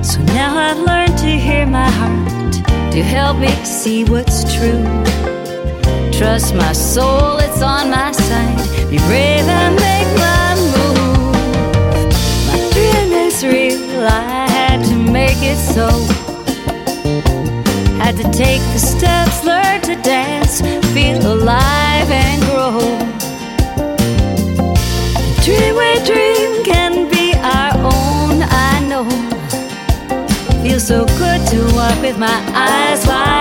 So now I've learned to hear my heart, to help me see what's true. Trust my soul, it's on my side. Be brave and make my move. My dream is real, I had to make it so. Had to take the steps, learn to dance, feel alive and grow. The dream we dream can be our own, I know. Feels so good to walk with my eyes wide